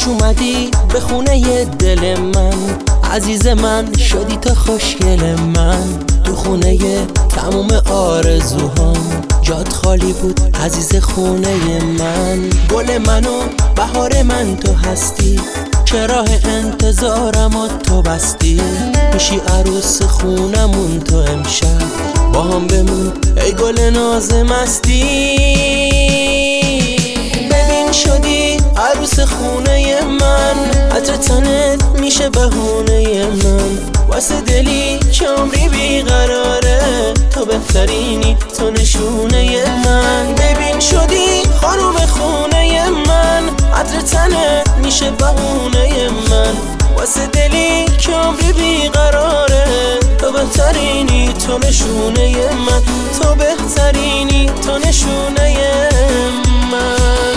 خوش اومدی به خونه دل من، عزیز من شدی تا خوشگل من. تو خونه تموم آرزوهام جات خالی بود عزیز خونه من. گل من و بهار من تو هستی، چه راه انتظارم و تو بستی. میشی عروس خونمون تو امشب، با هم بمون ای گل ناز مستی. ببین شدی عروس خونه من، عطر تنت میشه بهونه من. واسه دلی که عمری بیقراره، تو بهترینی تو نشونه من. ببین شدی خانوم خونه من، عطر تنت میشه بهونه من. واسه دلی که عمری بیقراره، تو بهترینی تو نشونه من. تو بهترینی تو نشونه من.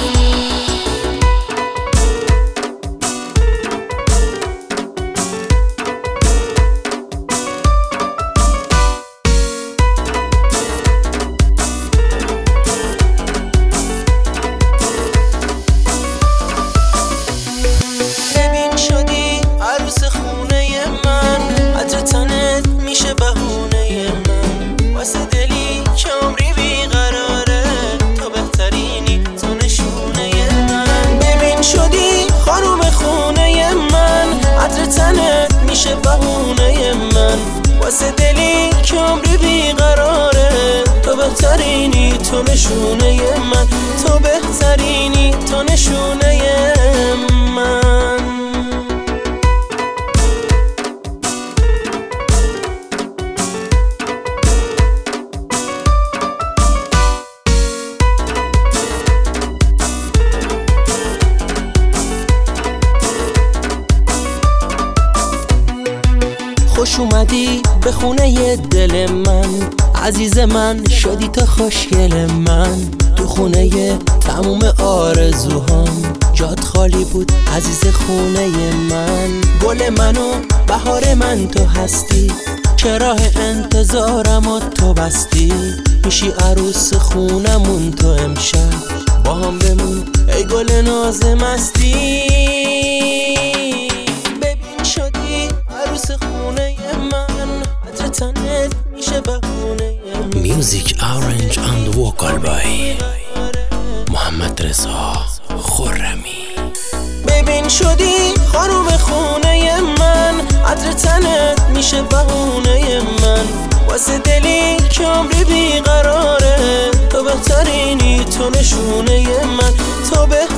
میشه بهونه من. واسه دلی که عمری بیقراره، تو بهترینی تو نشونه من. تو بهترینی تو نشونه من. خوش اومدی به خونه دل من، عزیز من شدی تا خوشگل من. تو خونه تموم آرزوهام جات خالی بود عزیز خونه من. گل من و بهار من تو هستی، چه راه انتظارم و تو بستی. میشی عروس خونمون تو امشب، با هم بمون ای گل ناز مستی. ببین شدی عروس خونه من، عطر تنت میشه بهونه من. Music arranged and vocal by محمد رضا خرمی. ببین شدی خانوم خونه من، عطر تنت میشه بهونه من. واسه دلی که عمری بیقراره، تو بهترینی تو نشونه من. تو